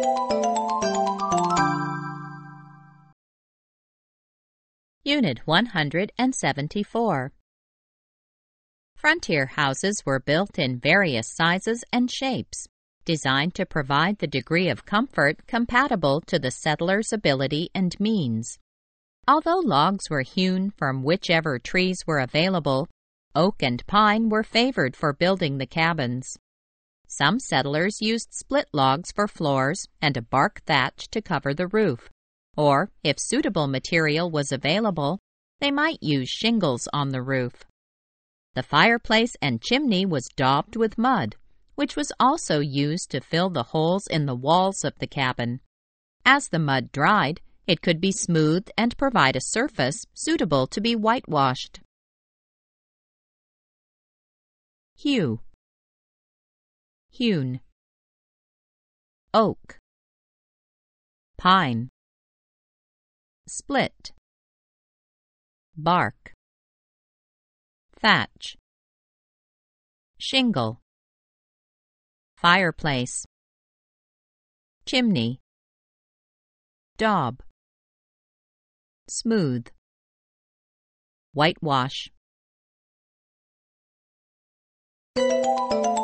Unit 174. Frontier houses were built in various sizes and shapes, designed to provide the degree of comfort compatible to the settlers' ability and means. Although logs were hewn from whichever trees were available, oak and pine were favored for building the cabins. Some settlers used split logs for floors and a bark thatch to cover the roof. Or, if suitable material was available, they might use shingles on the roof. The fireplace and chimney was daubed with mud, which was also used to fill the holes in the walls of the cabin. As the mud dried, it could be smoothed and provide a surface suitable to be whitewashed. Hew. Hewn. Oak. Pine. Split. Bark. Thatch. Shingle. Fireplace. Chimney. Daub. Smooth. Whitewash.